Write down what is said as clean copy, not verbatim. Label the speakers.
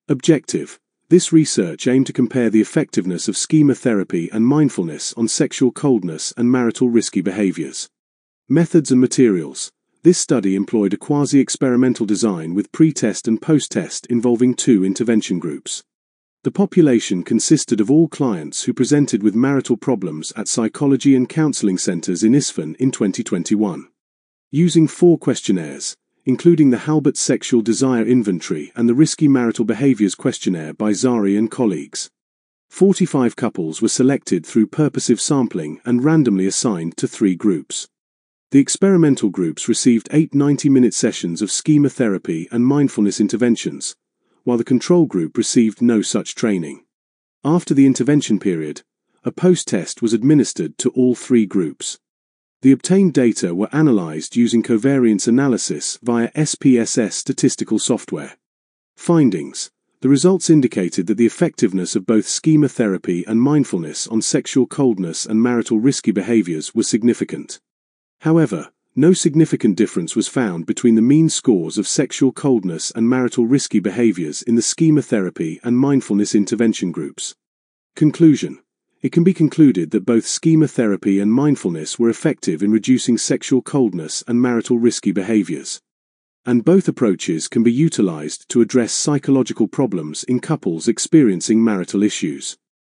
Speaker 1: Objective. This research aimed to compare the effectiveness of schema therapy and mindfulness on sexual coldness and marital risky behaviors. Methods and materials. This study employed a quasi-experimental design with pre-test and post-test involving 2 intervention groups. The population consisted of all clients who presented with marital problems at psychology and counseling centers in Isfahan in 2021. Using 4 questionnaires, including the Halbert Sexual Desire Inventory and the Risky Marital Behaviors Questionnaire by Zari and colleagues. 45 couples were selected through purposive sampling and randomly assigned to 3 groups. The experimental groups received 8 90-minute sessions of schema therapy and mindfulness interventions, while the control group received no such training. After the intervention period, a post-test was administered to all 3 groups. The obtained data were analyzed using covariance analysis via SPSS statistical software. Findings. The results indicated that the effectiveness of both schema therapy and mindfulness on sexual coldness and marital risky behaviors was significant. However, no significant difference was found between the mean scores of sexual coldness and marital risky behaviors in the schema therapy and mindfulness intervention groups. Conclusion. It can be concluded that both schema therapy and mindfulness were effective in reducing sexual coldness and marital risky behaviors. And both approaches can be utilized to address psychological problems in couples experiencing marital issues.